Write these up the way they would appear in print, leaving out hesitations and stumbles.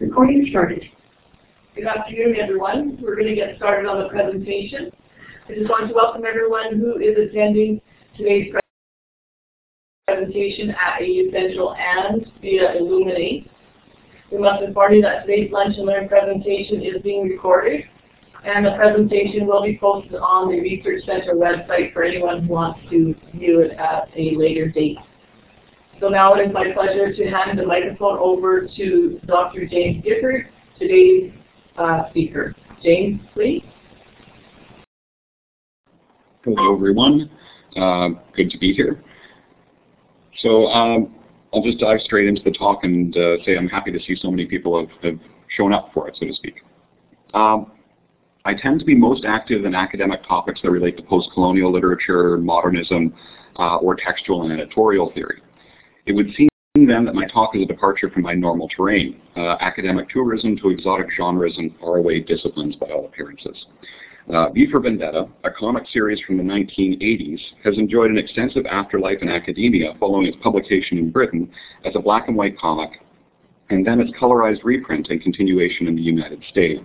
Recording started. Good afternoon, everyone. We're going to get started on the presentation. I just want to welcome everyone who is attending today's presentation at AU Central and via Illuminate. We must inform you that today's Lunch and Learn presentation is being recorded, and the presentation will be posted on the Research Center website for anyone who wants to view it at a later date. So now it is my pleasure to hand the microphone over to Dr. James Gifford, today's speaker. James, please. Hello, everyone. Good to be here. So I'll just dive straight into the talk and say I'm happy to see so many people have shown up for it, so to speak. I tend to be most active in academic topics that relate to post-colonial literature, modernism, or textual and editorial theory. It would seem then that my talk is a departure from my normal terrain, academic tourism to exotic genres and faraway disciplines by all appearances. V for Vendetta, a comic series from the 1980s, has enjoyed an extensive afterlife in academia following its publication in Britain as a black and white comic, and then its colorized reprint and continuation in the United States.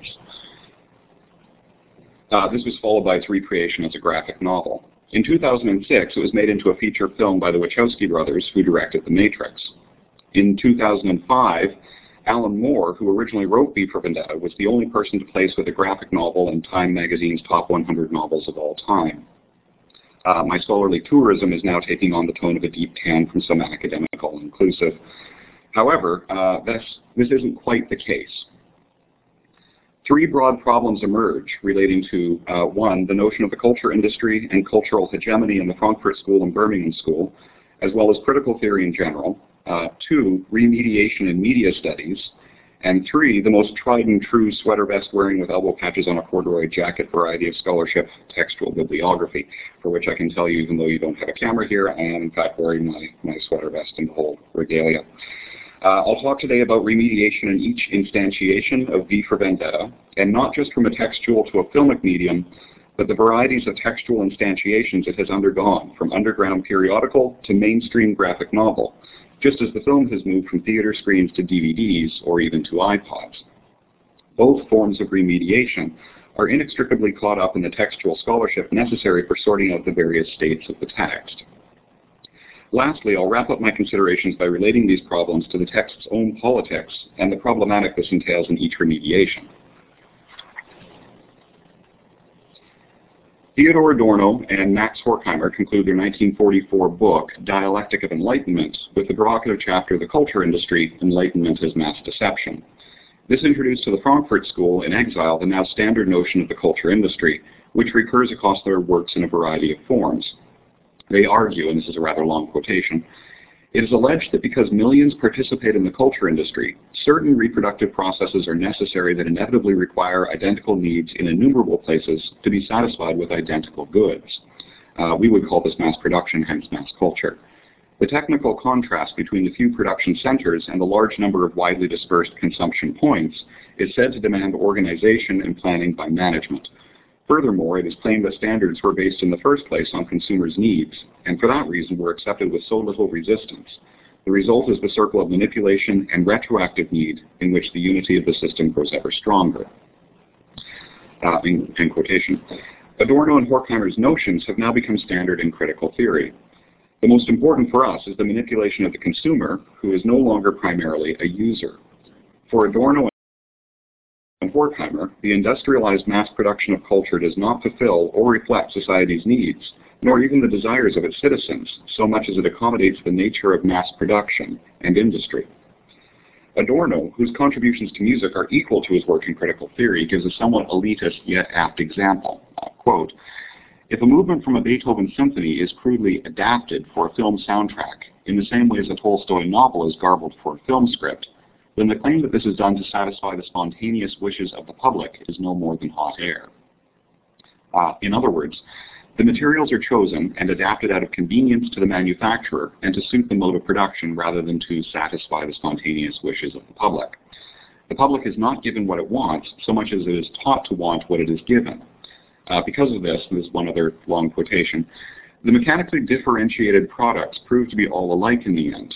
This was followed by its recreation as a graphic novel. In 2006, it was made into a feature film by the Wachowski brothers, who directed The Matrix. In 2005, Alan Moore, who originally wrote V for Vendetta, was the only person to place with a graphic novel in Time magazine's top 100 novels of all time. My scholarly tourism is now taking on the tone of a deep tan from some academic all-inclusive. However, this isn't quite the case. Three broad problems emerge relating to, one, the notion of the culture industry and cultural hegemony in the Frankfurt School and Birmingham School, as well as critical theory in general. Two, remediation in media studies. And three, the most tried and true sweater vest wearing with elbow patches on a corduroy jacket variety of scholarship, textual bibliography, for which I can tell you, even though you don't have a camera here, I am in fact wearing my sweater vest and the whole regalia. I'll talk today about remediation in each instantiation of V for Vendetta, and not just from a textual to a filmic medium, but the varieties of textual instantiations it has undergone, from underground periodical to mainstream graphic novel, just as the film has moved from theater screens to DVDs or even to iPods. Both forms of remediation are inextricably caught up in the textual scholarship necessary for sorting out the various states of the text. Lastly, I'll wrap up my considerations by relating these problems to the text's own politics and the problematic this entails in each remediation. Theodor Adorno and Max Horkheimer conclude their 1944 book, Dialectic of Enlightenment, with the provocative chapter, The Culture Industry, Enlightenment as Mass Deception. This introduced to the Frankfurt School in exile the now standard notion of the culture industry, which recurs across their works in a variety of forms. They argue, and this is a rather long quotation, it is alleged that because millions participate in the culture industry, certain reproductive processes are necessary that inevitably require identical needs in innumerable places to be satisfied with identical goods. We would call this mass production, hence mass culture. The technical contrast between the few production centers and the large number of widely dispersed consumption points is said to demand organization and planning by management. Furthermore, it is claimed that standards were based in the first place on consumers' needs, and for that reason were accepted with so little resistance. The result is the circle of manipulation and retroactive need in which the unity of the system grows ever stronger. End quotation. Adorno and Horkheimer's notions have now become standard in critical theory. The most important for us is the manipulation of the consumer, who is no longer primarily a user. For Adorno and Horkheimer, the industrialized mass production of culture does not fulfill or reflect society's needs, nor even the desires of its citizens, so much as it accommodates the nature of mass production and industry. Adorno, whose contributions to music are equal to his work in critical theory, gives a somewhat elitist yet apt example. Quote, if a movement from a Beethoven symphony is crudely adapted for a film soundtrack, in the same way as a Tolstoy novel is garbled for a film script, then the claim that this is done to satisfy the spontaneous wishes of the public is no more than hot air. In other words, the materials are chosen and adapted out of convenience to the manufacturer and to suit the mode of production rather than to satisfy the spontaneous wishes of the public. The public is not given what it wants so much as it is taught to want what it is given. Because of this, and this is one other long quotation, the mechanically differentiated products prove to be all alike in the end.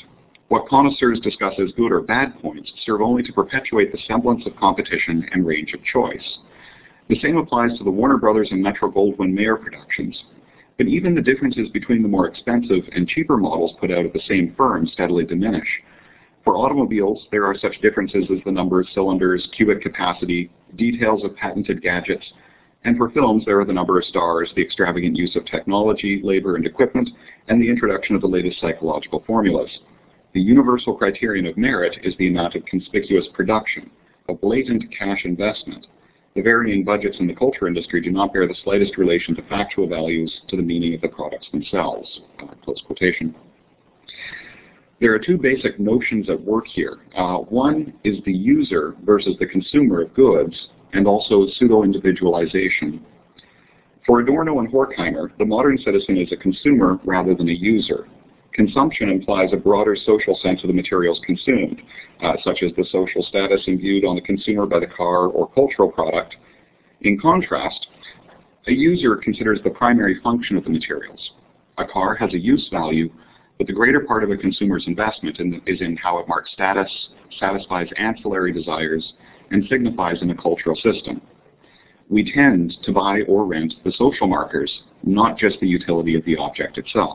What connoisseurs discuss as good or bad points serve only to perpetuate the semblance of competition and range of choice. The same applies to the Warner Brothers and Metro-Goldwyn-Mayer productions. But even the differences between the more expensive and cheaper models put out at the same firm steadily diminish. For automobiles, there are such differences as the number of cylinders, cubic capacity, details of patented gadgets, and for films there are the number of stars, the extravagant use of technology, labor, and equipment, and the introduction of the latest psychological formulas. The universal criterion of merit is the amount of conspicuous production, a blatant cash investment. The varying budgets in the culture industry do not bear the slightest relation to factual values to the meaning of the products themselves. Close quotation. There are two basic notions at work here. One is the user versus the consumer of goods, and also pseudo-individualization. For Adorno and Horkheimer, the modern citizen is a consumer rather than a user. Consumption implies a broader social sense of the materials consumed, such as the social status imbued on the consumer by the car or cultural product. In contrast, a user considers the primary function of the materials. A car has a use value, but the greater part of a consumer's investment is in how it marks status, satisfies ancillary desires, and signifies in a cultural system. We tend to buy or rent the social markers, not just the utility of the object itself.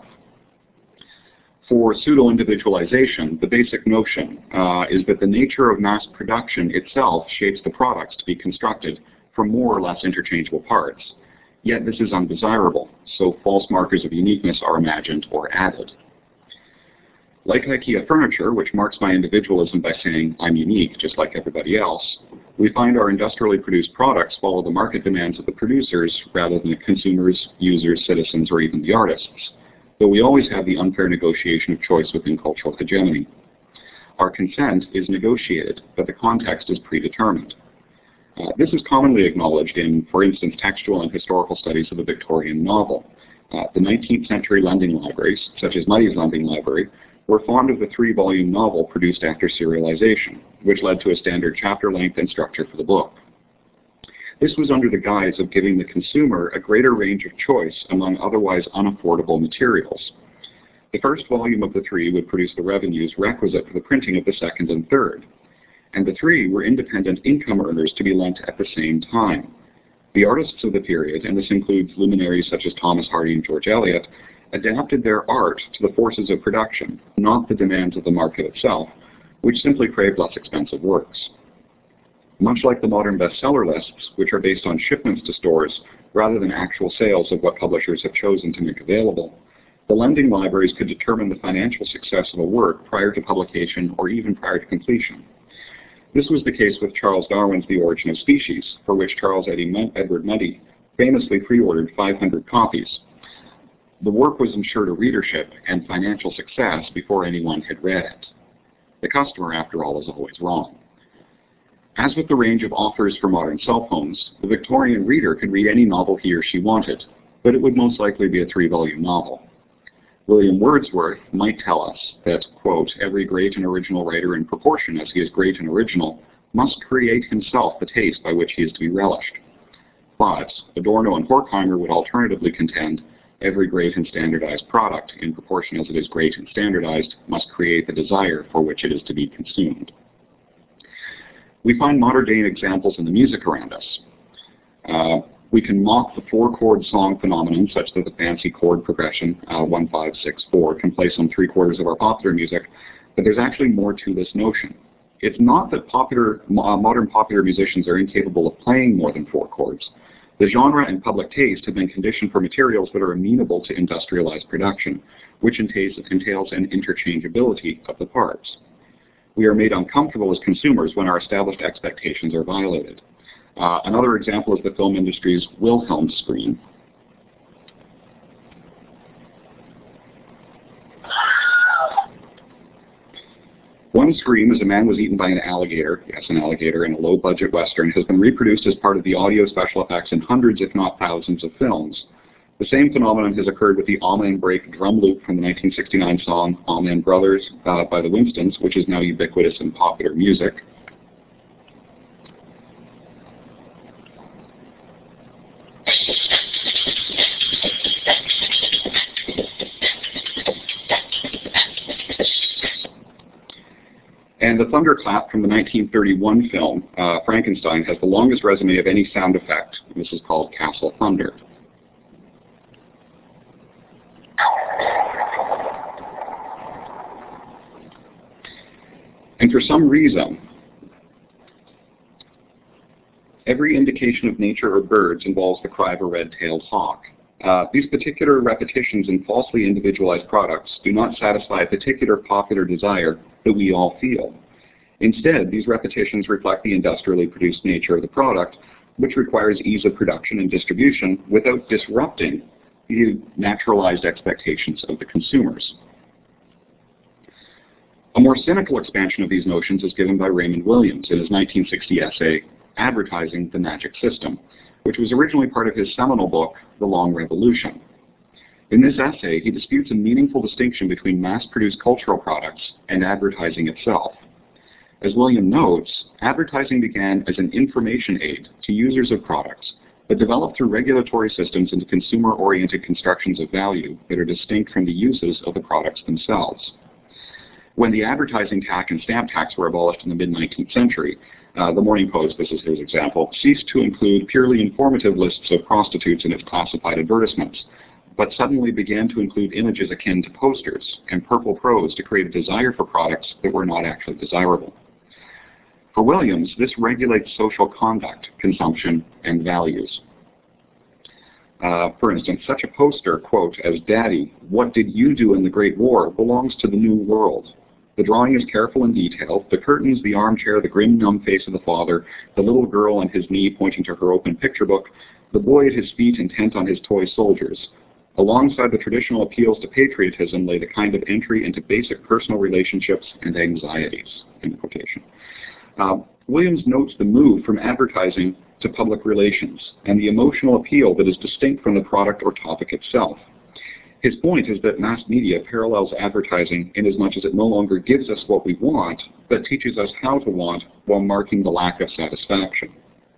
For pseudo-individualization, the basic notion is that the nature of mass production itself shapes the products to be constructed from more or less interchangeable parts. Yet this is undesirable, so false markers of uniqueness are imagined or added. Like IKEA furniture, which marks my individualism by saying I'm unique just like everybody else, we find our industrially produced products follow the market demands of the producers rather than the consumers, users, citizens, or even the artists, though we always have the unfair negotiation of choice within cultural hegemony. Our consent is negotiated, but the context is predetermined. This is commonly acknowledged in, for instance, textual and historical studies of the Victorian novel. The 19th century lending libraries, such as Mudie's Lending Library, were fond of the 3-volume novel produced after serialization, which led to a standard chapter length and structure for the book. This was under the guise of giving the consumer a greater range of choice among otherwise unaffordable materials. The first volume of the 3 would produce the revenues requisite for the printing of the second and third, and the 3 were independent income earners to be lent at the same time. The artists of the period, and this includes luminaries such as Thomas Hardy and George Eliot, adapted their art to the forces of production, not the demands of the market itself, which simply craved less expensive works. Much like the modern bestseller lists, which are based on shipments to stores rather than actual sales of what publishers have chosen to make available, the lending libraries could determine the financial success of a work prior to publication or even prior to completion. This was the case with Charles Darwin's The Origin of Species, for which Charles Edward Mudie famously pre-ordered 500 copies. The work was ensured a readership and financial success before anyone had read it. The customer, after all, is always wrong. As with the range of offers for modern cell phones, the Victorian reader could read any novel he or she wanted, but it would most likely be a 3-volume novel. William Wordsworth might tell us that, quote, every great and original writer in proportion as he is great and original must create himself the taste by which he is to be relished. But Adorno and Horkheimer would alternatively contend every great and standardized product, in proportion as it is great and standardized, must create the desire for which it is to be consumed. We find modern-day examples in the music around us. We can mock the 4-chord song phenomenon, such that the fancy chord progression, 1, 5, 6, 4, can place on 3/4 of our popular music, but there's actually more to this notion. It's not that modern popular musicians are incapable of playing more than 4 chords. The genre and public taste have been conditioned for materials that are amenable to industrialized production, which entails an interchangeability of the parts. We are made uncomfortable as consumers when our established expectations are violated. Another example is the film industry's Wilhelm scream. One scream as a man was eaten by an alligator, yes, an alligator in a low-budget Western, has been reproduced as part of the audio special effects in hundreds, if not thousands, of films. The same phenomenon has occurred with the Amen Break drum loop from the 1969 song Amen Brothers by the Winstons, which is now ubiquitous in popular music. And the thunderclap from the 1931 film, Frankenstein, has the longest resume of any sound effect. This is called Castle Thunder. And for some reason, every indication of nature or birds involves the cry of a red-tailed hawk. These particular repetitions in falsely individualized products do not satisfy a particular popular desire that we all feel. Instead, these repetitions reflect the industrially produced nature of the product, which requires ease of production and distribution without disrupting the naturalized expectations of the consumers. A more cynical expansion of these notions is given by Raymond Williams in his 1960 essay, Advertising the Magic System, which was originally part of his seminal book, The Long Revolution. In this essay, he disputes a meaningful distinction between mass-produced cultural products and advertising itself. As William notes, advertising began as an information aid to users of products, but developed through regulatory systems into consumer-oriented constructions of value that are distinct from the uses of the products themselves. When the advertising tax and stamp tax were abolished in the mid-19th century, the Morning Post, this is his example, ceased to include purely informative lists of prostitutes in its classified advertisements, but suddenly began to include images akin to posters and purple prose to create a desire for products that were not actually desirable. For Williams, this regulates social conduct, consumption, and values. For instance, such a poster, quote, as "Daddy, what did you do in the Great War?" belongs to the New World. The drawing is careful and detailed. The curtains, the armchair, the grim, numb face of the father, the little girl on his knee pointing to her open picture book, the boy at his feet intent on his toy soldiers. Alongside the traditional appeals to patriotism lay the kind of entry into basic personal relationships and anxieties, end quotation. Williams notes the move from advertising to public relations and the emotional appeal that is distinct from the product or topic itself. His point is that mass media parallels advertising in as much as it no longer gives us what we want, but teaches us how to want while marking the lack of satisfaction.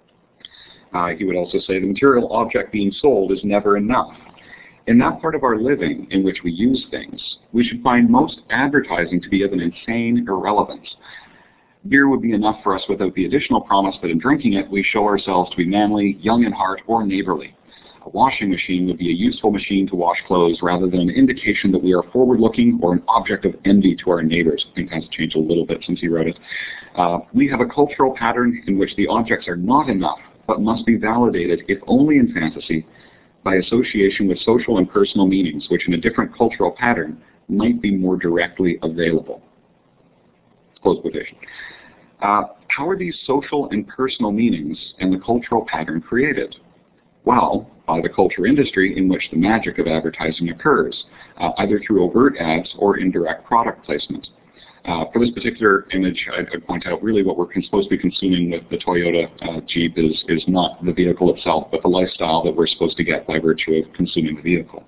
He would also say the material object being sold is never enough. In that part of our living in which we use things, we should find most advertising to be of an insane irrelevance. Beer would be enough for us without the additional promise that in drinking it we show ourselves to be manly, young in heart, or neighborly. A washing machine would be a useful machine to wash clothes rather than an indication that we are forward-looking or an object of envy to our neighbors. I think that's changed a little bit since he wrote it. We have a cultural pattern in which the objects are not enough, but must be validated, if only in fantasy, by association with social and personal meanings, which in a different cultural pattern might be more directly available. Close quotation. How are these social and personal meanings and the cultural pattern created? Well, by the culture industry in which the magic of advertising occurs, either through overt ads or indirect product placement. For this particular image, I'd point out really what we're supposed to be consuming with the Toyota Jeep is not the vehicle itself, but the lifestyle that we're supposed to get by virtue of consuming the vehicle.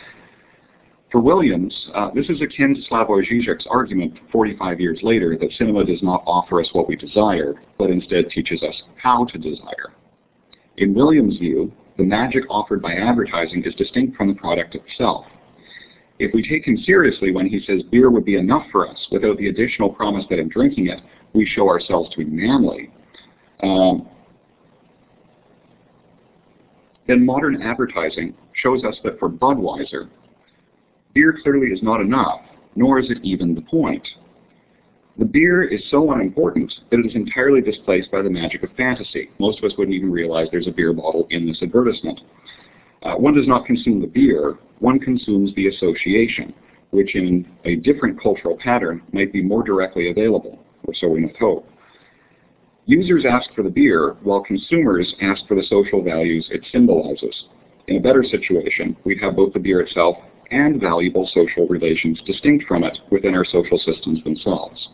For Williams, this is akin to Slavoj Žižek's argument 45 years later that cinema does not offer us what we desire, but instead teaches us how to desire. In Williams' view, the magic offered by advertising is distinct from the product itself. If we take him seriously when he says beer would be enough for us without the additional promise that in drinking it we show ourselves to be manly, then modern advertising shows us that for Budweiser, beer clearly is not enough, nor is it even the point. The beer is so unimportant that it is entirely displaced by the magic of fantasy. Most of us wouldn't even realize there's a beer bottle in this advertisement. One does not consume the beer, one consumes the association, which in a different cultural pattern might be more directly available, or so we must hope. Users ask for the beer, while consumers ask for the social values it symbolizes. In a better situation, we'd have both the beer itself and valuable social relations distinct from it within our social systems themselves.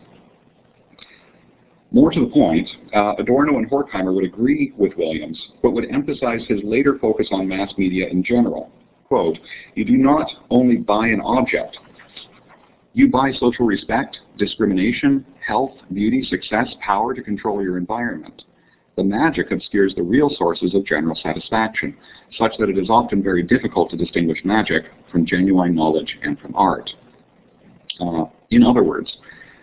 More to the point, Adorno and Horkheimer would agree with Williams, but would emphasize his later focus on mass media in general. Quote, "You do not only buy an object, you buy social respect, discrimination, health, beauty, success, power to control your environment. The magic obscures the real sources of general satisfaction, such that it is often very difficult to distinguish magic from genuine knowledge and from art." In other words,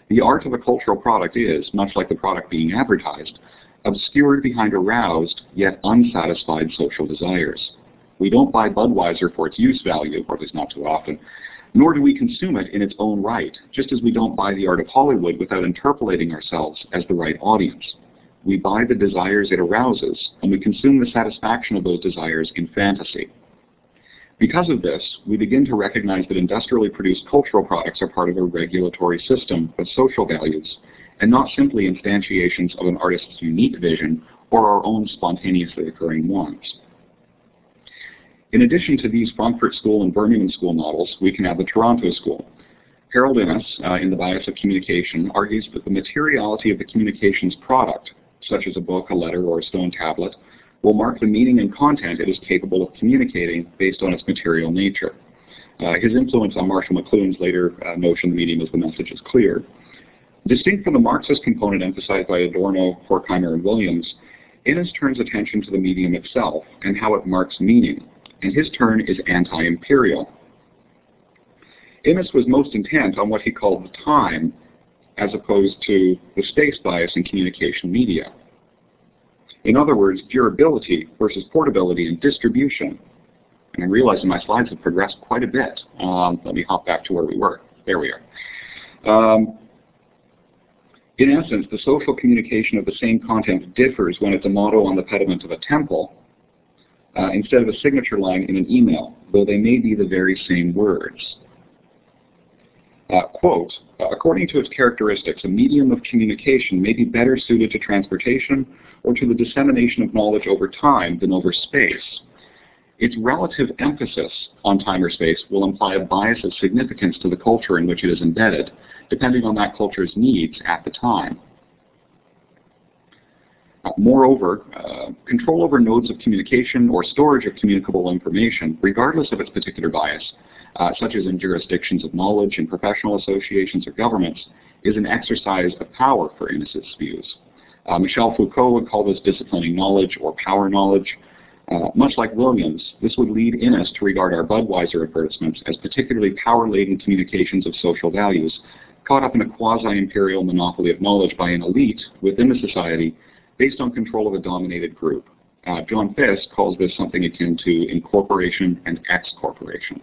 The art of a cultural product is, much like the product being advertised, obscured behind aroused yet unsatisfied social desires. We don't buy Budweiser for its use value, or at least not too often, nor do we consume it in its own right, just as we don't buy the art of Hollywood without interpolating ourselves as the right audience. We buy the desires it arouses, and we consume the satisfaction of those desires in fantasy. Because of this, we begin to recognize that industrially produced cultural products are part of a regulatory system of social values, and not simply instantiations of an artist's unique vision or our own spontaneously occurring ones. In addition to these Frankfurt School and Birmingham School models, we can add the Toronto School. Harold Innis, in The Bias of Communication, argues that the materiality of the communications product, such as a book, a letter, or a stone tablet, will mark the meaning and content it is capable of communicating based on its material nature. His influence on Marshall McLuhan's later notion the medium as the message is clear. Distinct from the Marxist component emphasized by Adorno, Horkheimer, and Williams, Innis turns attention to the medium itself and how it marks meaning, and his turn is anti-imperial. Innis was most intent on what he called the time, as opposed to the space bias in communication media. In other words, durability versus portability and distribution. And I'm realizing my slides have progressed quite a bit. Let me hop back to where we were. There we are. In essence, the social communication of the same content differs when it's a motto on the pediment of a temple instead of a signature line in an email, though they may be the very same words. Quote, according to its characteristics, a medium of communication may be better suited to transportation or to the dissemination of knowledge over time than over space. Its relative emphasis on time or space will imply a bias of significance to the culture in which it is embedded, depending on that culture's needs at the time. Moreover, control over nodes of communication or storage of communicable information, regardless of its particular bias, such as in jurisdictions of knowledge, in professional associations or governments, is an exercise of power for Innis's views. Michel Foucault would call this disciplining knowledge or power knowledge. Much like Williams, this would lead Innis to regard our Budweiser advertisements as particularly power-laden communications of social values, caught up in a quasi-imperial monopoly of knowledge by an elite within the society based on control of a dominated group. John Fiske calls this something akin to incorporation and excorporation.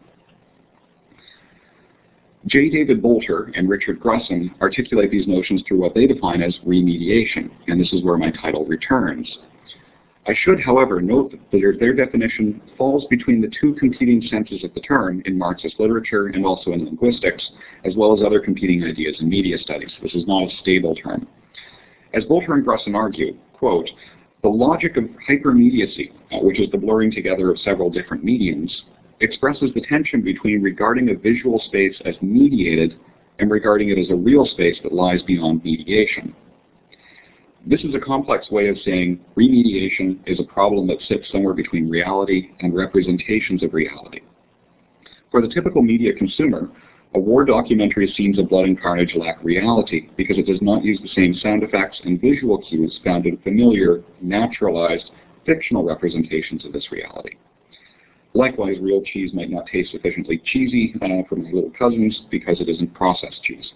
J. David Bolter and Richard Grusson articulate these notions through what they define as remediation, and this is where my title returns. I should, however, note that their definition falls between the two competing senses of the term in Marxist literature and also in linguistics, as well as other competing ideas in media studies. This is not a stable term. As Bolter and Grusson argue, quote, the logic of hypermediacy, which is the blurring together of several different mediums, expresses the tension between regarding a visual space as mediated and regarding it as a real space that lies beyond mediation. This is a complex way of saying remediation is a problem that sits somewhere between reality and representations of reality. For the typical media consumer, a war documentary scenes of blood and carnage lack reality because it does not use the same sound effects and visual cues found in familiar, naturalized, fictional representations of this reality. Likewise, real cheese might not taste sufficiently cheesy for my little cousins because it isn't processed cheese.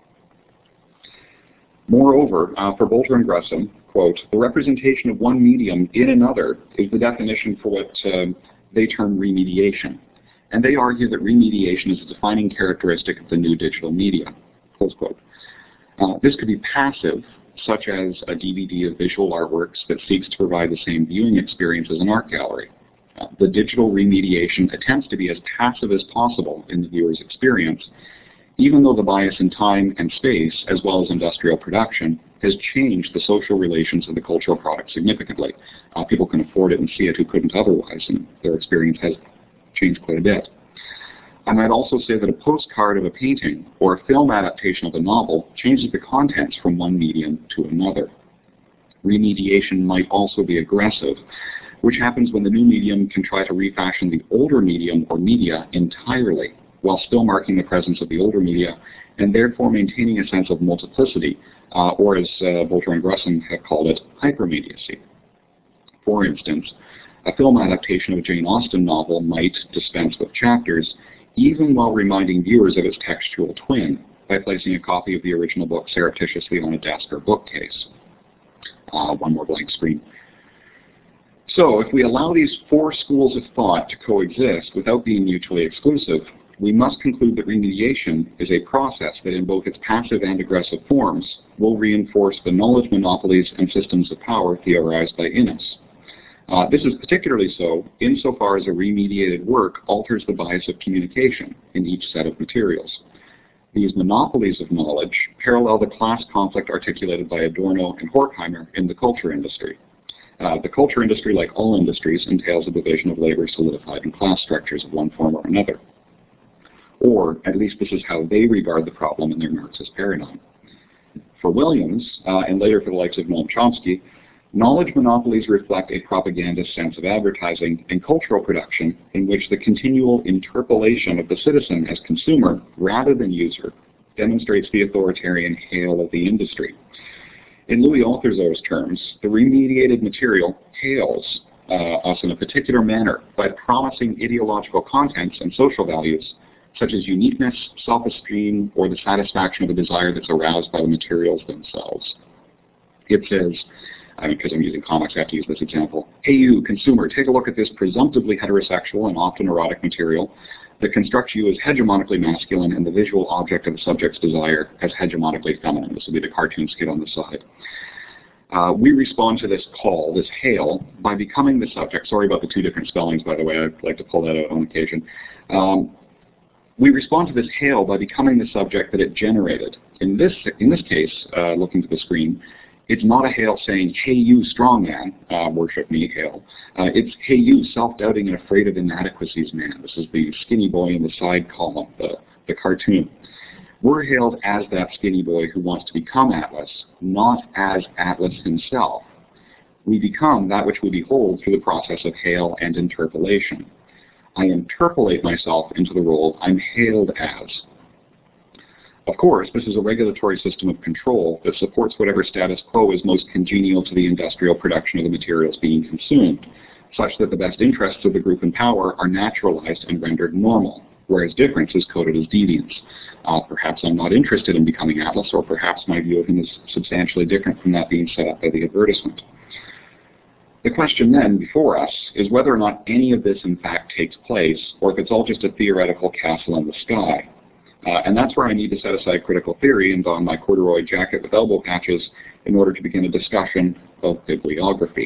Moreover, for Bolter and Grusson, quote, the representation of one medium in another is the definition for what they term remediation. And they argue that remediation is a defining characteristic of the new digital media, close quote. This could be passive, such as a DVD of visual artworks that seeks to provide the same viewing experience as an art gallery. The digital remediation attempts to be as passive as possible in the viewer's experience, even though the bias in time and space, as well as industrial production, has changed the social relations of the cultural product significantly. People can afford it and see it who couldn't otherwise, and their experience has changed quite a bit. I might also say that a postcard of a painting or a film adaptation of a novel changes the contents from one medium to another. Remediation might also be aggressive, which happens when the new medium can try to refashion the older medium or media entirely, while still marking the presence of the older media, and therefore maintaining a sense of multiplicity, or as Bolter and Grusson have called it, hypermediacy. For instance, a film adaptation of a Jane Austen novel might dispense with chapters, even while reminding viewers of its textual twin, by placing a copy of the original book surreptitiously on a desk or bookcase. One more blank screen. So if we allow these four schools of thought to coexist without being mutually exclusive, we must conclude that remediation is a process that in both its passive and aggressive forms will reinforce the knowledge monopolies and systems of power theorized by Innes. This is particularly so insofar as a remediated work alters the bias of communication in each set of materials. These monopolies of knowledge parallel the class conflict articulated by Adorno and Horkheimer in the culture industry. The culture industry, like all industries, entails a division of labor solidified in class structures of one form or another. Or, at least this is how they regard the problem in their Marxist paradigm. For Williams, and later for the likes of Noam Chomsky, knowledge monopolies reflect a propagandist sense of advertising and cultural production in which the continual interpolation of the citizen as consumer rather than user demonstrates the authoritarian hail of the industry. In Louis Althusser's terms, the remediated material hails us in a particular manner by promising ideological contents and social values such as uniqueness, self-esteem, or the satisfaction of a desire that's aroused by the materials themselves. It says, because I'm using comics, I have to use this example. Hey you, consumer, take a look at this presumptively heterosexual and often erotic material that constructs you as hegemonically masculine and the visual object of the subject's desire as hegemonically feminine. This will be the cartoon skit on the side. We respond to this call, this hail, by becoming the subject. Sorry about the two different spellings, by the way. I'd like to pull that out on occasion. We respond to this hail by becoming the subject that it generated. In this case, looking to the screen, it's not a hail saying, hey you strong man, worship me, hail. It's, hey you self-doubting and afraid of inadequacies man. This is the skinny boy in the side column, the cartoon. We're hailed as that skinny boy who wants to become Atlas, not as Atlas himself. We become that which we behold through the process of hail and interpolation. I interpolate myself into the role I'm hailed as. Of course, this is a regulatory system of control that supports whatever status quo is most congenial to the industrial production of the materials being consumed, such that the best interests of the group in power are naturalized and rendered normal, whereas difference is coded as deviance. Perhaps I'm not interested in becoming Atlas, or perhaps my view of him is substantially different from that being set up by the advertisement. The question then before us is whether or not any of this in fact takes place, or if it's all just a theoretical castle in the sky. And that's where I need to set aside critical theory and don my corduroy jacket with elbow patches in order to begin a discussion of bibliography.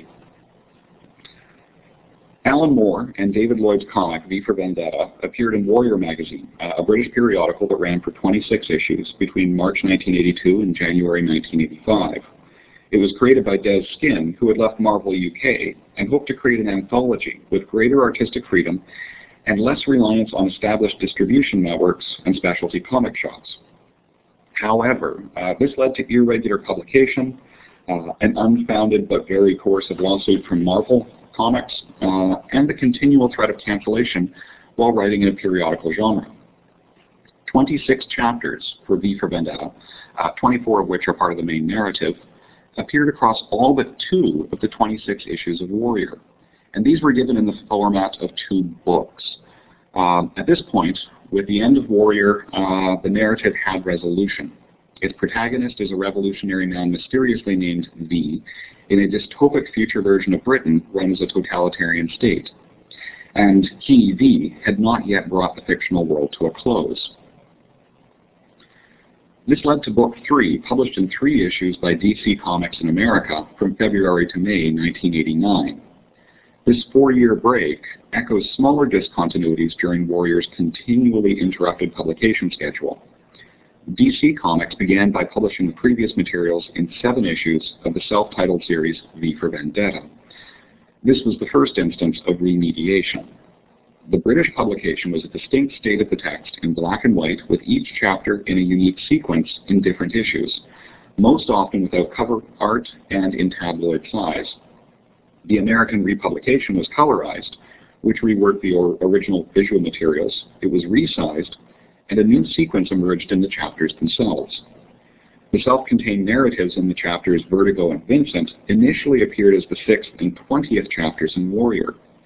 Alan Moore and David Lloyd's comic V for Vendetta appeared in Warrior magazine, a British periodical that ran for 26 issues between March 1982 and January 1985. It was created by Des Skin, who had left Marvel UK and hoped to create an anthology with greater artistic freedom and less reliance on established distribution networks and specialty comic shops. However, this led to irregular publication, an unfounded but very coercive lawsuit from Marvel Comics, and the continual threat of cancellation while writing in a periodical genre. 26 chapters for V for Vendetta, 24 of which are part of the main narrative, appeared across all but 2 of the 26 issues of Warrior. And these were given in the format of 2 books. At this point, with the end of Warrior, the narrative had resolution. Its protagonist is a revolutionary man mysteriously named V, in a dystopic future version of Britain runs a totalitarian state. And he, V, had not yet brought the fictional world to a close. This led to Book 3, published in 3 issues by DC Comics in America from February to May 1989. This 4-year break echoes smaller discontinuities during Warrior's continually interrupted publication schedule. DC Comics began by publishing the previous materials in 7 issues of the self-titled series V for Vendetta. This was the first instance of remediation. The British publication was a distinct state of the text in black and white, with each chapter in a unique sequence in different issues, most often without cover art and in tabloid size. The American republication was colorized, which reworked the original visual materials. It was resized, and a new sequence emerged in the chapters themselves. The self-contained narratives in the chapters Vertigo and Vincent initially appeared as the 6th and 20th chapters in Warrior.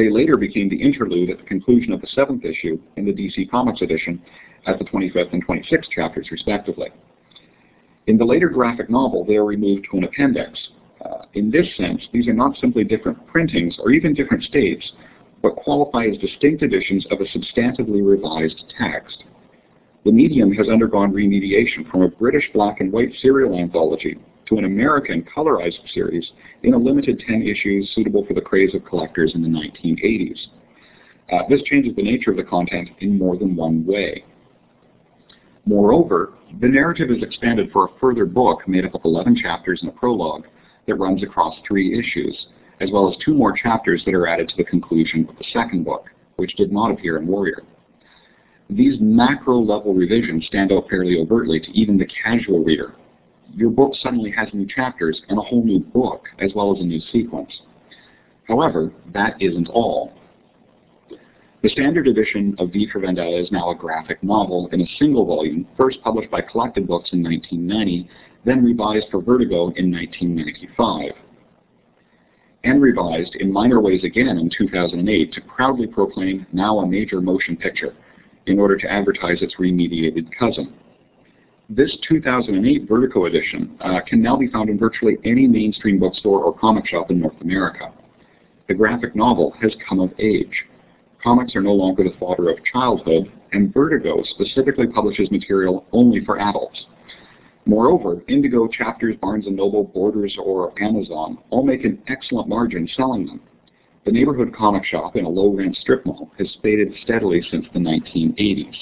They later became the interlude at the conclusion of the 7th issue in the DC Comics edition at the 25th and 26th chapters, respectively. In the later graphic novel, they are removed to an appendix. In this sense, these are not simply different printings or even different states, but qualify as distinct editions of a substantively revised text. The medium has undergone remediation from a British black and white serial anthology to an American colorized series in a limited 10 issues suitable for the craze of collectors in the 1980s. This changes the nature of the content in more than one way. Moreover, the narrative is expanded for a further book made up of 11 chapters and a prologue that runs across 3 issues, as well as 2 more chapters that are added to the conclusion of the 2nd book, which did not appear in Warrior. These macro-level revisions stand out fairly overtly to even the casual reader. Your book suddenly has new chapters and a whole new book, as well as a new sequence. However, that isn't all. The standard edition of V for Vendetta is now a graphic novel in a single volume, first published by Collected Books in 1990, then revised for Vertigo in 1995. And revised in minor ways again in 2008 to proudly proclaim now a major motion picture, in order to advertise its remediated cousin. This 2008 Vertigo edition can now be found in virtually any mainstream bookstore or comic shop in North America. The graphic novel has come of age. Comics are no longer the fodder of childhood, and Vertigo specifically publishes material only for adults. Moreover, Indigo, Chapters, Barnes & Noble, Borders, or Amazon all make an excellent margin selling them. The neighborhood comic shop in a low-rent strip mall has faded steadily since the 1980s.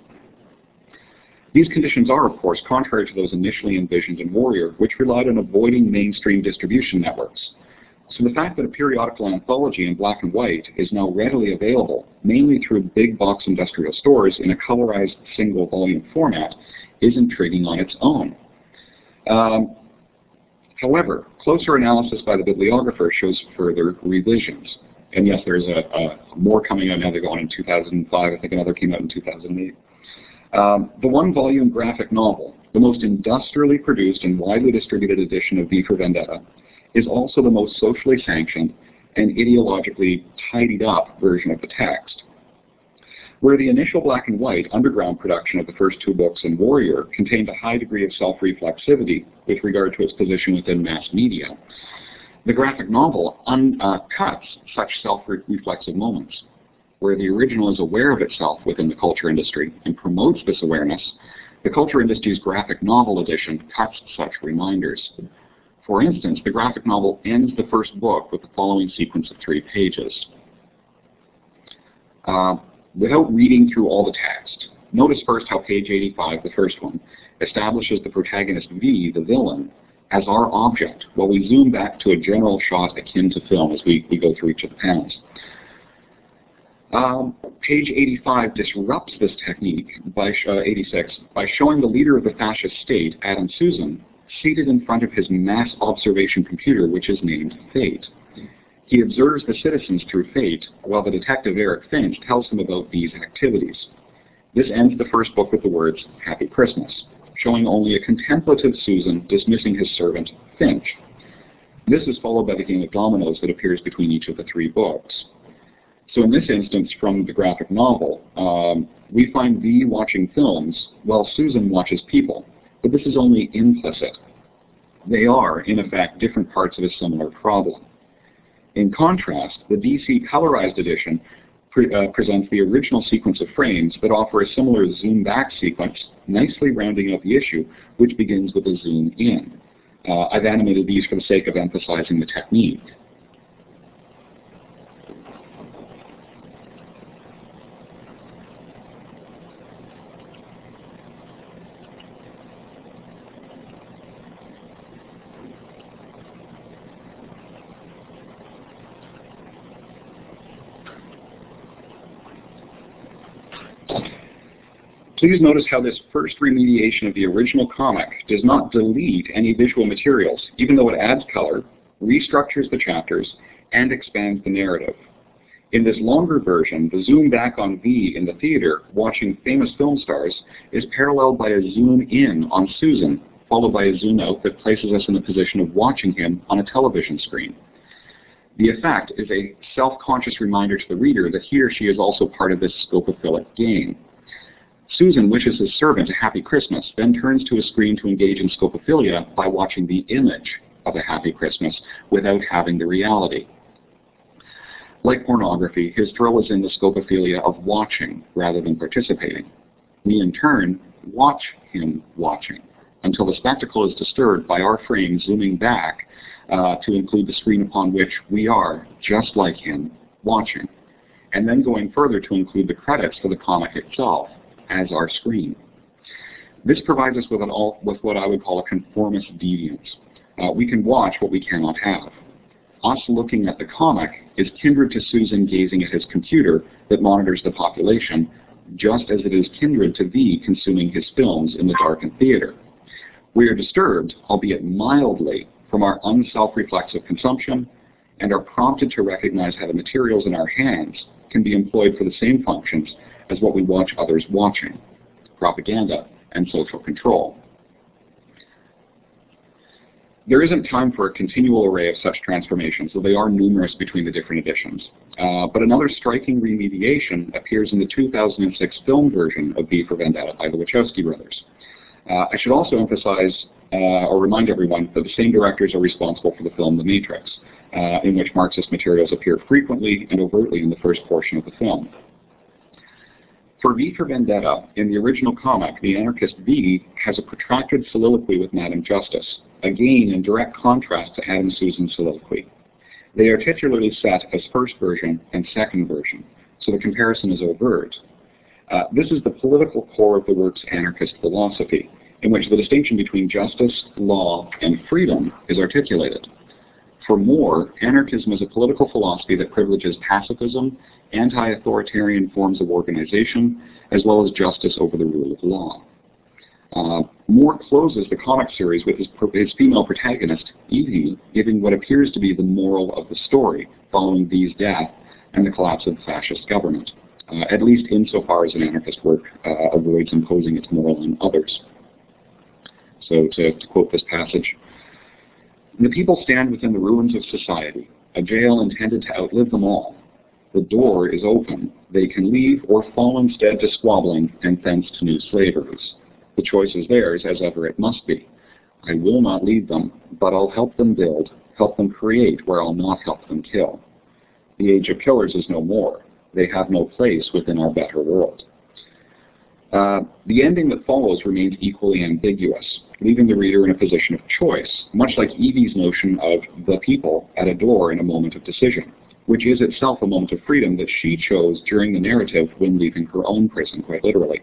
These conditions are, of course, contrary to those initially envisioned in Warrior, which relied on avoiding mainstream distribution networks. So the fact that a periodical anthology in black and white is now readily available, mainly through big box industrial stores in a colorized single volume format, is intriguing on its own. However, closer analysis by the bibliographer shows further revisions. And yes, there's more coming out now. They're going in 2005. I think another came out in 2008. The one-volume graphic novel, the most industrially produced and widely distributed edition of V for Vendetta, is also the most socially sanctioned and ideologically tidied up version of the text. Where the initial black and white underground production of the first 2 books in Warrior contained a high degree of self-reflexivity with regard to its position within mass media, the graphic novel cuts such self-reflexive moments. Where the original is aware of itself within the culture industry and promotes this awareness, the culture industry's graphic novel edition cuts such reminders. For instance, the graphic novel ends the first book with the following sequence of 3 pages. Without reading through all the text, notice first how page 85, the first one, establishes the protagonist V, the villain, as our object, while we zoom back to a general shot akin to film as we go through each of the panels. Page 85 disrupts this technique by 86 by showing the leader of the fascist state, Adam Susan, seated in front of his mass observation computer, which is named Fate. He observes the citizens through Fate, while the detective Eric Finch tells him about these activities. This ends the first book with the words, "Happy Christmas," showing only a contemplative Susan dismissing his servant, Finch. This is followed by the game of dominoes that appears between each of the 3 books. So in this instance, from the graphic novel, we find V watching films while Susan watches people, but this is only implicit. They are, in effect, different parts of a similar problem. In contrast, the DC colorized edition presents the original sequence of frames that offer a similar zoom back sequence, nicely rounding out the issue, which begins with a zoom in. I've animated these for the sake of emphasizing the technique. Please notice how this first remediation of the original comic does not delete any visual materials, even though it adds color, restructures the chapters, and expands the narrative. In this longer version, the zoom back on V in the theater watching famous film stars is paralleled by a zoom in on Susan, followed by a zoom out that places us in the position of watching him on a television screen. The effect is a self-conscious reminder to the reader that he or she is also part of this scopophilic game. Susan wishes his servant a happy Christmas, then turns to a screen to engage in scopophilia by watching the image of a happy Christmas without having the reality. Like pornography, his thrill is in the scopophilia of watching rather than participating. We, in turn, watch him watching until the spectacle is disturbed by our frame zooming back to include the screen upon which we are, just like him, watching, and then going further to include the credits for the comic itself as our screen. This provides us with what I would call a conformist deviance. We can watch what we cannot have. Us looking at the comic is kindred to Susan gazing at his computer that monitors the population, just as it is kindred to V consuming his films in the darkened theater. We are disturbed, albeit mildly, from our unself-reflexive consumption, and are prompted to recognize how the materials in our hands can be employed for the same functions as what we watch others watching: propaganda and social control. There isn't time for a continual array of such transformations, though they are numerous between the different editions. But another striking remediation appears in the 2006 film version of V for Vendetta by the Wachowski brothers. I should also emphasize or remind everyone that the same directors are responsible for the film The Matrix, in which Marxist materials appear frequently and overtly in the first portion of the film. For V for Vendetta, in the original comic, the anarchist V has a protracted soliloquy with Madame Justice, again in direct contrast to Adam Susan's soliloquy. They are titularly set as first version and second version, so the comparison is overt. This is the political core of the work's anarchist philosophy, in which the distinction between justice, law, and freedom is articulated. For Moore, anarchism is a political philosophy that privileges pacifism, anti-authoritarian forms of organization, as well as justice over the rule of law. Moore closes the comic series with his female protagonist, Evie, giving what appears to be the moral of the story, following V's death and the collapse of the fascist government, at least insofar as an anarchist work avoids imposing its moral on others. So to quote this passage, "The people stand within the ruins of society, a jail intended to outlive them all. The door is open. They can leave or fall instead to squabbling and thence to new slaveries. The choice is theirs, as ever it must be. I will not lead them, but I'll help them build, help them create where I'll not help them kill. The age of killers is no more. They have no place within our better world." The ending that follows remains equally ambiguous, leaving the reader in a position of choice, much like Evie's notion of the people at a door in a moment of decision, which is itself a moment of freedom that she chose during the narrative when leaving her own prison, quite literally.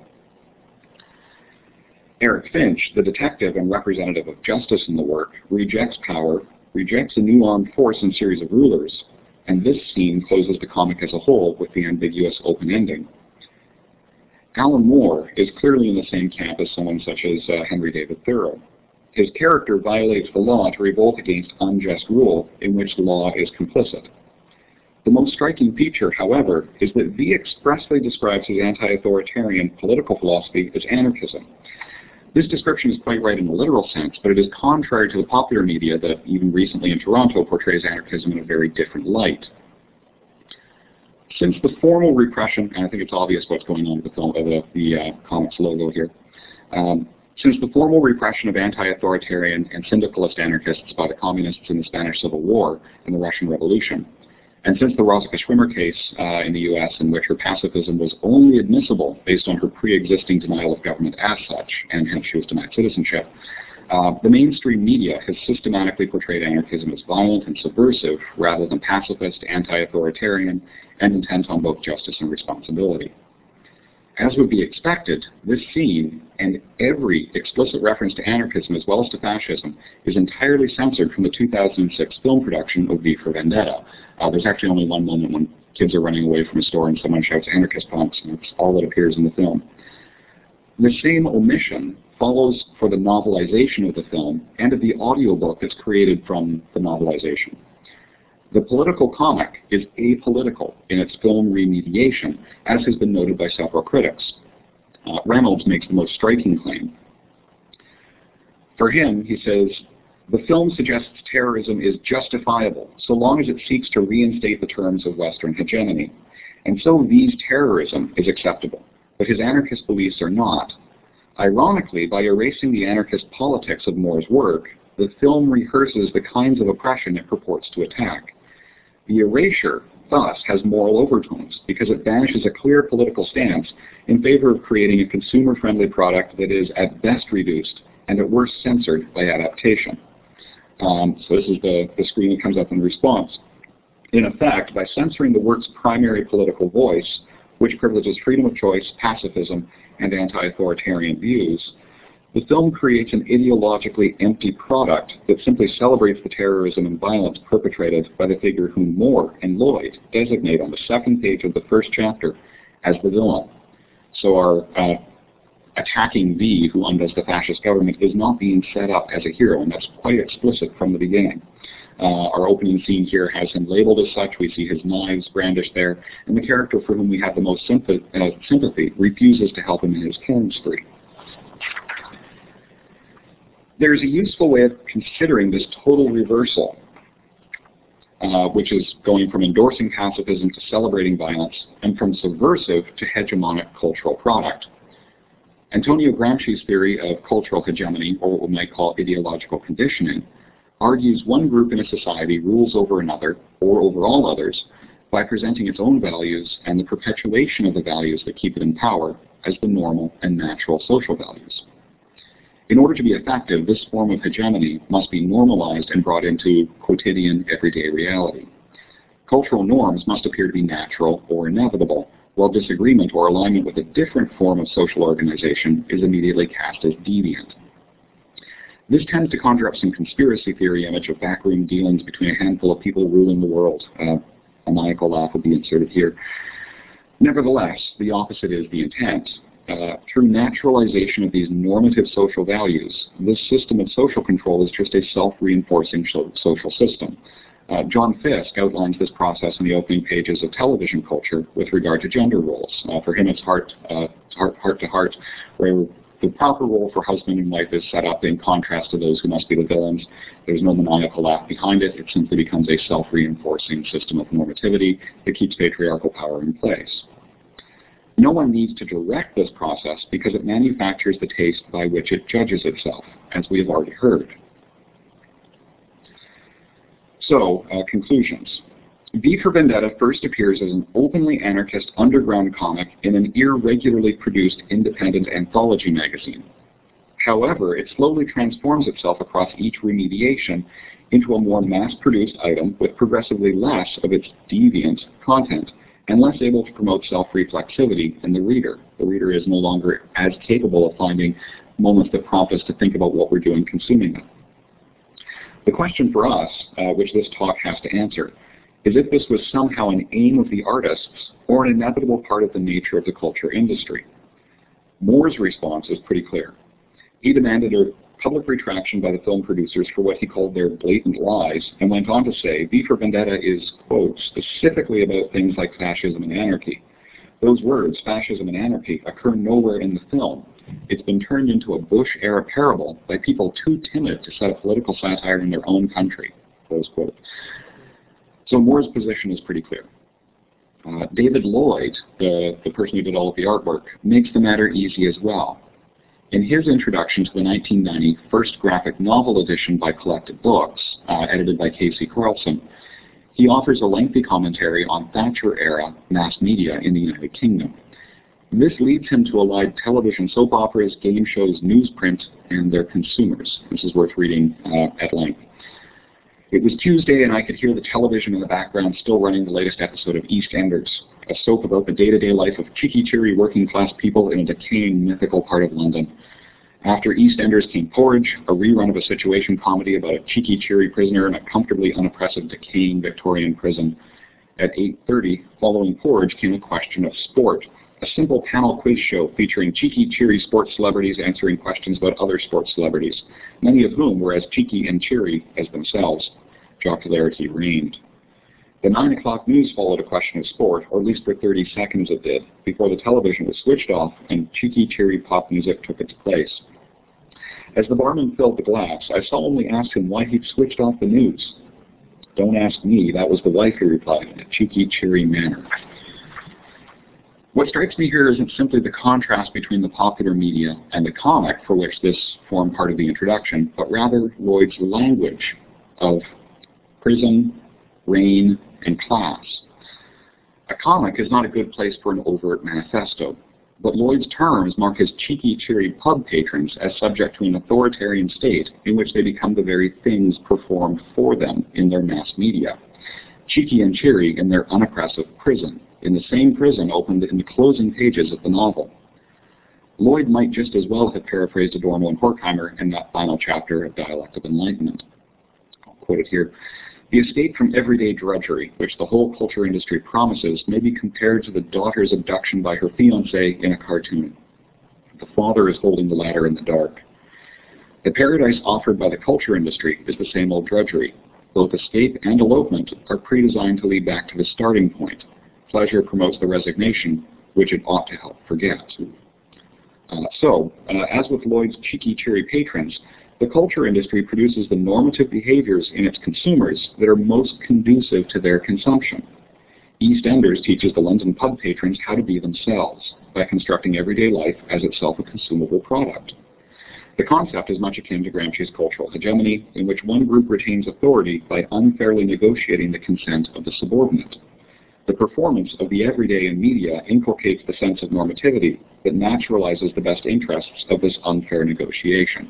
Eric Finch, the detective and representative of justice in the work, rejects power, rejects a new armed force and series of rulers, and this scene closes the comic as a whole with the ambiguous open ending. Alan Moore is clearly in the same camp as someone such as Henry David Thoreau. His character violates the law to revolt against unjust rule in which the law is complicit. The most striking feature, however, is that V expressly describes his anti-authoritarian political philosophy as anarchism. This description is quite right in a literal sense, but it is contrary to the popular media that, even recently in Toronto, portrays anarchism in a very different light. Since the formal repression, and I think it's obvious what's going on with the film, the comic's logo here, since the formal repression of anti-authoritarian and syndicalist anarchists by the communists in the Spanish Civil War and the Russian Revolution, and since the Rosika Schwimmer case in the U.S., in which her pacifism was only admissible based on her pre-existing denial of government as such, and hence she was denied citizenship, the mainstream media has systematically portrayed anarchism as violent and subversive rather than pacifist, anti-authoritarian, and intent on both justice and responsibility. As would be expected, this scene and every explicit reference to anarchism as well as to fascism is entirely censored from the 2006 film production of V for Vendetta. There's actually only one moment when kids are running away from a store and someone shouts "anarchist punks," and that's all that appears in the film. The same omission follows for the novelization of the film and of the audiobook that's created from the novelization. The political comic is apolitical in its film remediation, as has been noted by several critics. Reynolds makes the most striking claim. For him, he says, The film suggests terrorism is justifiable so long as it seeks to reinstate the terms of Western hegemony. And so V's terrorism is acceptable, but his anarchist beliefs are not. Ironically, by erasing the anarchist politics of Moore's work, the film rehearses the kinds of oppression it purports to attack. The erasure, thus, has moral overtones because it banishes a clear political stance in favor of creating a consumer-friendly product that is at best reduced and at worst censored by adaptation. So this is the screen that comes up in response. In effect, by censoring the work's primary political voice, which privileges freedom of choice, pacifism, and anti-authoritarian views, the film creates an ideologically empty product that simply celebrates the terrorism and violence perpetrated by the figure whom Moore and Lloyd designate on the second page of the first chapter as the villain. So our attacking V, who undoes the fascist government, is not being set up as a hero, and that's quite explicit from the beginning. Our opening scene here has him labeled as such. We see his knives brandished there, and the character for whom we have the most sympathy refuses to help him in his killing spree. There's a useful way of considering this total reversal, which is going from endorsing pacifism to celebrating violence, and from subversive to hegemonic cultural product. Antonio Gramsci's theory of cultural hegemony, or what we might call ideological conditioning, argues one group in a society rules over another, or over all others, by presenting its own values and the perpetuation of the values that keep it in power as the normal and natural social values. In order to be effective, this form of hegemony must be normalized and brought into quotidian, everyday reality. Cultural norms must appear to be natural or inevitable, while disagreement or alignment with a different form of social organization is immediately cast as deviant. This tends to conjure up some conspiracy theory image of backroom dealings between a handful of people ruling the world. A maniacal laugh will be inserted here. Nevertheless, the opposite is the intent. Through naturalization of these normative social values, this system of social control is just a self-reinforcing social system. John Fiske outlines this process in the opening pages of Television Culture with regard to gender roles. For him, it's heart to heart, where the proper role for husband and wife is set up in contrast to those who must be the villains. There's no maniacal laugh behind it. It simply becomes a self-reinforcing system of normativity that keeps patriarchal power in place. No one needs to direct this process because it manufactures the taste by which it judges itself, as we have already heard. So, conclusions. V for Vendetta first appears as an openly anarchist underground comic in an irregularly produced independent anthology magazine. However, it slowly transforms itself across each remediation into a more mass-produced item with progressively less of its deviant content and less able to promote self-reflexivity in the reader. The reader is no longer as capable of finding moments that prompt us to think about what we're doing consuming it. The question for us, which this talk has to answer, is if this was somehow an aim of the artists or an inevitable part of the nature of the culture industry. Moore's response is pretty clear. He demanded a public retraction by the film producers for what he called their blatant lies, and went on to say, V for Vendetta is, quote, specifically about things like fascism and anarchy. Those words, fascism and anarchy, occur nowhere in the film. It's been turned into a Bush-era parable by people too timid to set a political satire in their own country, close quote. So Moore's position is pretty clear. David Lloyd, the person who did all of the artwork, makes the matter easy as well. In his introduction to the 1990 first graphic novel edition by Collected Books, edited by Casey Carlson, he offers a lengthy commentary on Thatcher-era mass media in the United Kingdom. This leads him to allied television soap operas, game shows, newsprint, and their consumers. This is worth reading at length. It was Tuesday, and I could hear the television in the background still running the latest episode of EastEnders, a soap about the day-to-day life of cheeky-cheery working-class people in a decaying mythical part of London. After EastEnders came Porridge, a rerun of a situation comedy about a cheeky-cheery prisoner in a comfortably unoppressive, decaying Victorian prison. At 8:30, following Porridge, came a question of sport, a simple panel quiz show featuring cheeky-cheery sports celebrities answering questions about other sports celebrities, many of whom were as cheeky and cheery as themselves. Jocularity reigned. The 9 o'clock news followed a question of sport, or at least for 30 seconds it did, before the television was switched off and cheeky, cheery pop music took its place. As the barman filled the glass, I solemnly asked him why he'd switched off the news. "Don't ask me, that was the wife," he replied in a cheeky, cheery manner. What strikes me here isn't simply the contrast between the popular media and the comic, for which this formed part of the introduction, but rather Lloyd's language of prison, rain, and class. A comic is not a good place for an overt manifesto, but Lloyd's terms mark his cheeky, cheery pub patrons as subject to an authoritarian state in which they become the very things performed for them in their mass media. Cheeky and cheery in their unoppressive prison, in the same prison opened in the closing pages of the novel. Lloyd might just as well have paraphrased Adorno and Horkheimer in that final chapter of Dialect of Enlightenment. I'll quote it here. "The escape from everyday drudgery, which the whole culture industry promises, may be compared to the daughter's abduction by her fiancé in a cartoon. The father is holding the ladder in the dark. The paradise offered by the culture industry is the same old drudgery. Both escape and elopement are pre-designed to lead back to the starting point. Pleasure promotes the resignation, which it ought to help forget." As with Lloyd's cheeky, cheery patrons, the culture industry produces the normative behaviors in its consumers that are most conducive to their consumption. EastEnders teaches the London pub patrons how to be themselves by constructing everyday life as itself a consumable product. The concept is much akin to Gramsci's cultural hegemony, in which one group retains authority by unfairly negotiating the consent of the subordinate. The performance of the everyday in media inculcates the sense of normativity that naturalizes the best interests of this unfair negotiation.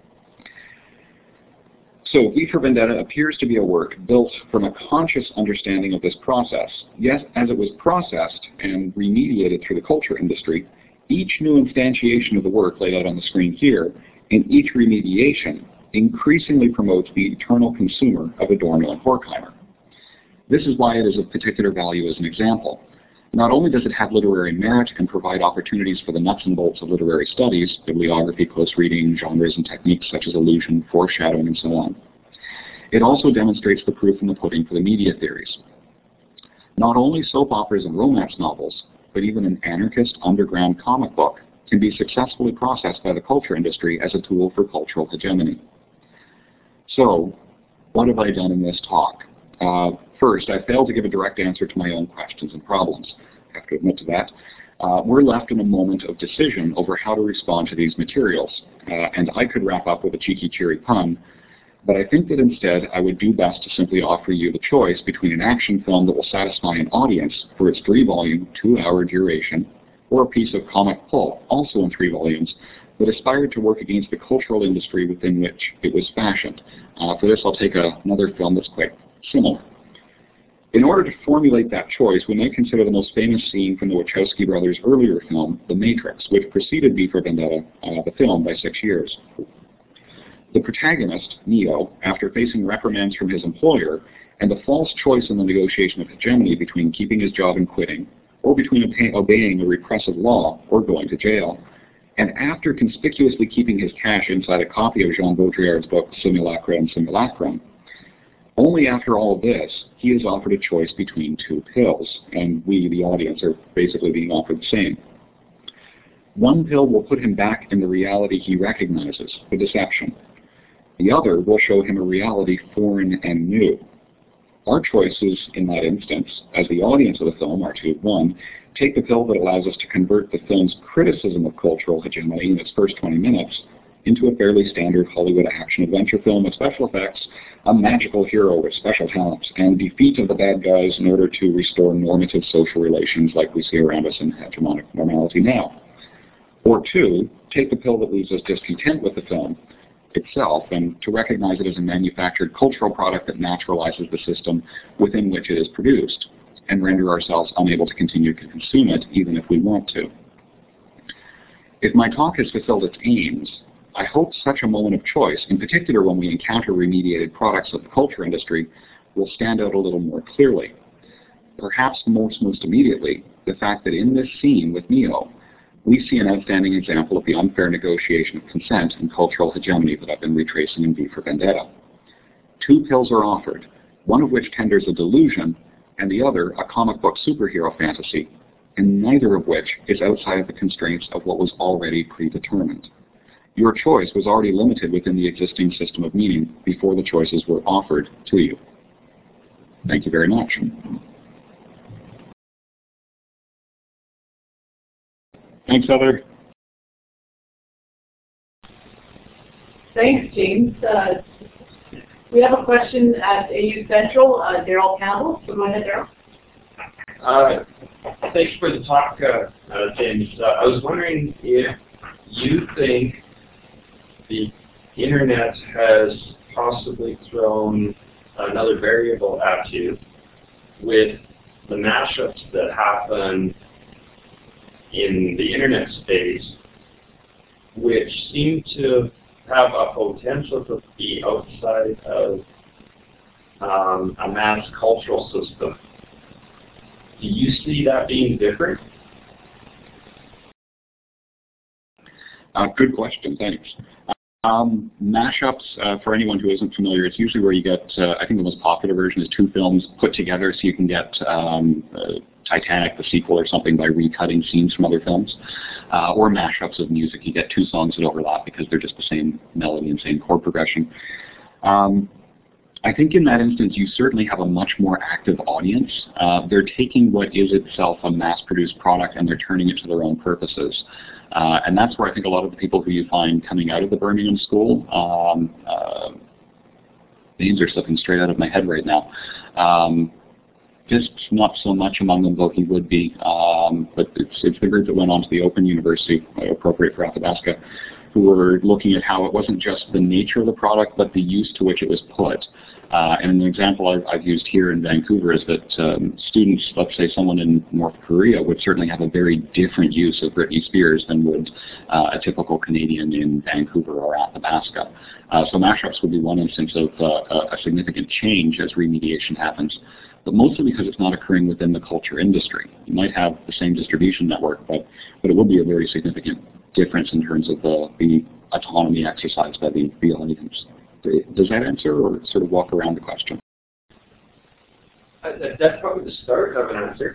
So, V for Vendetta appears to be a work built from a conscious understanding of this process. Yet, as it was processed and remediated through the culture industry, each new instantiation of the work laid out on the screen here, and each remediation, increasingly promotes the eternal consumer of Adorno and Horkheimer. This is why it is of particular value as an example. Not only does it have literary merit and provide opportunities for the nuts and bolts of literary studies, bibliography, close reading, genres and techniques such as allusion, foreshadowing, and so on, it also demonstrates the proof in the pudding for the media theories. Not only soap operas and romance novels, but even an anarchist underground comic book can be successfully processed by the culture industry as a tool for cultural hegemony. So, what have I done in this talk? First, I failed to give a direct answer to my own questions and problems. I have to admit to that. We're left in a moment of decision over how to respond to these materials. And I could wrap up with a cheeky, cheery pun, but I think that instead I would do best to simply offer you the choice between an action film that will satisfy an audience for its 3-volume, 2-hour duration, or a piece of comic pulp, also in 3 volumes, that aspired to work against the cultural industry within which it was fashioned. For this, I'll take another film that's quite similar. In order to formulate that choice, we may consider the most famous scene from the Wachowski brothers' earlier film, The Matrix, which preceded V for Vendetta, the film, by 6 years. The protagonist, Neo, after facing reprimands from his employer and the false choice in the negotiation of hegemony between keeping his job and quitting, or between obeying a repressive law or going to jail, and after conspicuously keeping his cash inside a copy of Jean Baudrillard's book Simulacra and Simulacrum, only after all of this, he is offered a choice between 2 pills, and we, the audience, are basically being offered the same. One pill will put him back in the reality he recognizes, the deception. The other will show him a reality foreign and new. Our choices in that instance, as the audience of the film, are to, 1, take the pill that allows us to convert the film's criticism of cultural hegemony in its first 20 minutes into a fairly standard Hollywood action-adventure film with special effects, a magical hero with special talents, and defeat of the bad guys in order to restore normative social relations like we see around us in hegemonic normality now. Or 2, take the pill that leaves us discontent with the film itself and to recognize it as a manufactured cultural product that naturalizes the system within which it is produced, and render ourselves unable to continue to consume it even if we want to. If my talk has fulfilled its aims, I hope such a moment of choice, in particular when we encounter remediated products of the culture industry, will stand out a little more clearly. Perhaps most immediately, the fact that in this scene with Neo, we see an outstanding example of the unfair negotiation of consent and cultural hegemony that I've been retracing in V for Vendetta. 2 pills are offered, one of which tenders a delusion, and the other a comic book superhero fantasy, and neither of which is outside of the constraints of what was already predetermined. Your choice was already limited within the existing system of meaning before the choices were offered to you. Thank you very much. Thanks, Heather. Thanks, James. We have a question at AU Central, Daryl Campbell. So go ahead, Daryl. Thanks for the talk, James. I was wondering if you think the internet has possibly thrown another variable at you with the mashups that happen in the internet space, which seem to have a potential to be outside of a mass cultural system. Do you see that being different? Good question, thanks. Mashups, for anyone who isn't familiar, it's usually where you get, I think the most popular version is two films put together, so you can get Titanic, the sequel or something, by recutting scenes from other films. Or mashups of music. You get two songs that overlap because they're just the same melody and same chord progression. I think in that instance, you certainly have a much more active audience. They're taking what is itself a mass-produced product and they're turning it to their own purposes. And that's where I think a lot of the people who you find coming out of the Birmingham School, names are slipping straight out of my head right now. Just not so much among them, though he would be. But it's the group that went on to the Open University, appropriate for Athabasca, who were looking at how it wasn't just the nature of the product, but the use to which it was put. And an example I've used here in Vancouver is that students, let's say someone in North Korea, would certainly have a very different use of Britney Spears than would a typical Canadian in Vancouver or Athabasca. So mashups would be one instance of a significant change as remediation happens, but mostly because it's not occurring within the culture industry. You might have the same distribution network, but it would be a very significant difference in terms of the autonomy exercised by the audience. Does that answer, or sort of walk around the question? That's probably the start of an answer.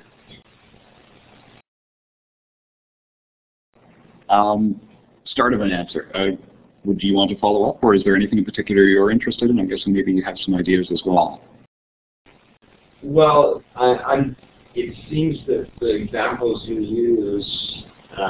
Start of an answer. Do you want to follow up, or is there anything in particular you're interested in? I'm guessing maybe you have some ideas as well. Well, it seems that the examples you use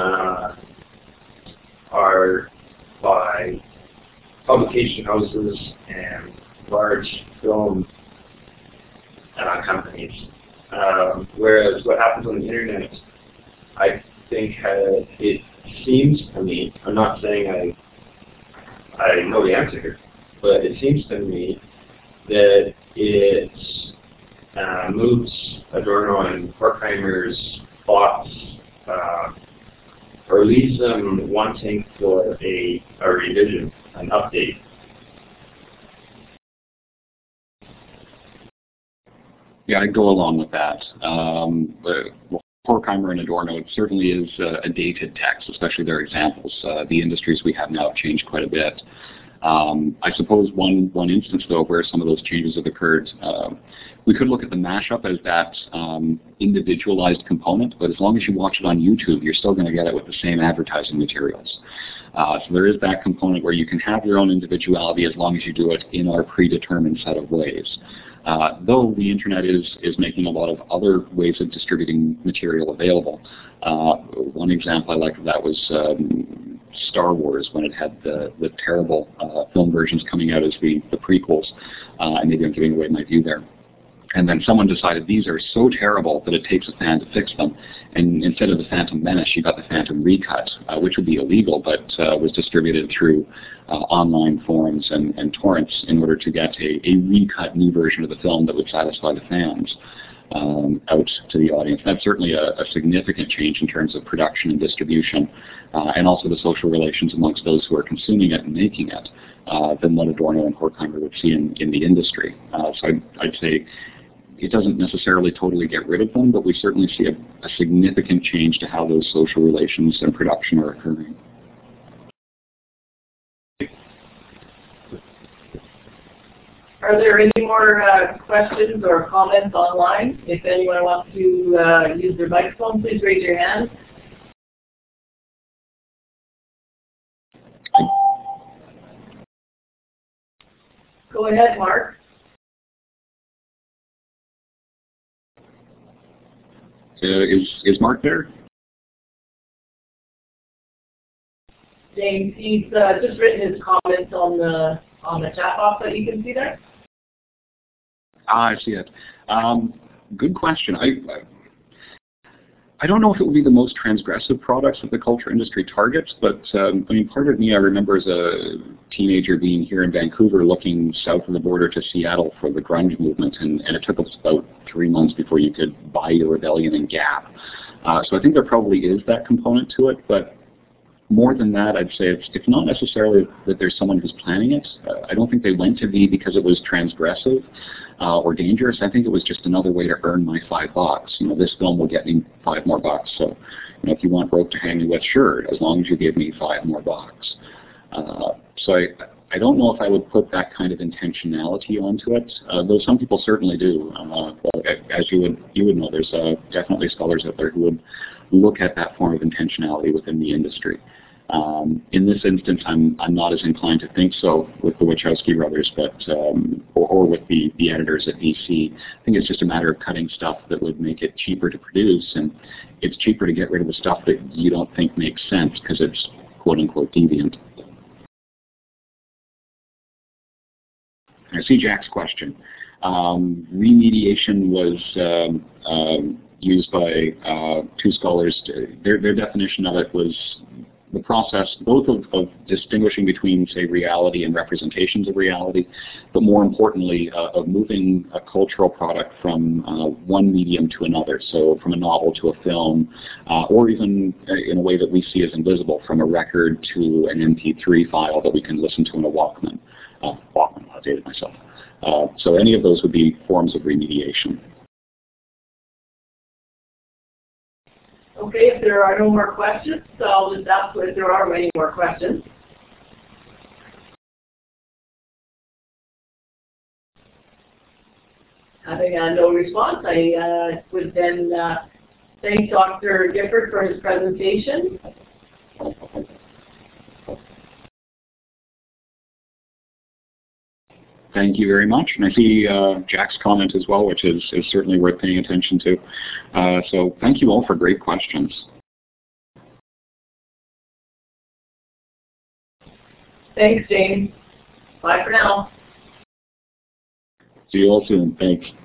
are by publication houses and large film companies. Whereas what happens on the internet, I think it seems to me, I'm not saying I know the answer here, but it seems to me that it moves Adorno and Horkheimer's thoughts or leaves them wanting for a revision, an update. Yeah, I'd go along with that. Horkheimer and Adorno, it certainly is a dated text, especially their examples. The industries we have now have changed quite a bit. I suppose one instance, though, where some of those changes have occurred, we could look at the mashup as that individualized component, but as long as you watch it on YouTube, you're still going to get it with the same advertising materials. So there is that component where you can have your own individuality as long as you do it in our predetermined set of ways. Though the internet is making a lot of other ways of distributing material available. One example I like of that was Star Wars, when it had the terrible film versions coming out as the prequels, and maybe I'm giving away my view there. And then someone decided these are so terrible that it takes a fan to fix them. And instead of the Phantom Menace, you got the Phantom Recut, which would be illegal, but was distributed through online forums and torrents in order to get a recut new version of the film that would satisfy the fans out to the audience. That's certainly a significant change in terms of production and distribution, and also the social relations amongst those who are consuming it and making it, than what Adorno and Horkheimer would see in the industry. So I'd say it doesn't necessarily totally get rid of them, but we certainly see a significant change to how those social relations and production are occurring. Are there any more questions or comments online? If anyone wants to use their microphone, please raise your hand. Go ahead, Mark. Is Mark there? James, he's just written his comments on the chat box that you can see there. I see it. Good question. I don't know if it would be the most transgressive products that the culture industry targets, but I mean, part of me, I remember as a teenager being here in Vancouver looking south of the border to Seattle for the grunge movement, and it took us about 3 months before you could buy your Rebellion in Gap. So I think there probably is that component to it, but more than that, I'd say it's not necessarily that there's someone who's planning it. I don't think they went to V because it was transgressive or dangerous. I think it was just another way to earn my $5. You know, this film will get me $5 more. So, you know, if you want rope to hang me with, sure, as long as you give me $5 more. So I don't know if I would put that kind of intentionality onto it, though some people certainly do. As you would know, there's definitely scholars out there who would look at that form of intentionality within the industry. In this instance, I'm not as inclined to think so with the Wachowski brothers, but or with the editors at DC. I think it's just a matter of cutting stuff that would make it cheaper to produce, and it's cheaper to get rid of the stuff that you don't think makes sense because it's quote unquote deviant. I see Jack's question. Remediation was used by 2 scholars. Their definition of it was the process both of distinguishing between, say, reality and representations of reality, but more importantly, of moving a cultural product from one medium to another, so from a novel to a film, or even in a way that we see as invisible, from a record to an MP3 file that we can listen to in a Walkman. Walkman, I dated myself. So any of those would be forms of remediation. Okay, if there are no more questions, so I'll just ask if there are any more questions. Having no response, I would then thank Dr. Gifford for his presentation. Thank you very much. And I see Jack's comment as well, which is certainly worth paying attention to. So thank you all for great questions. Thanks, James. Bye for now. See you all soon. Thanks.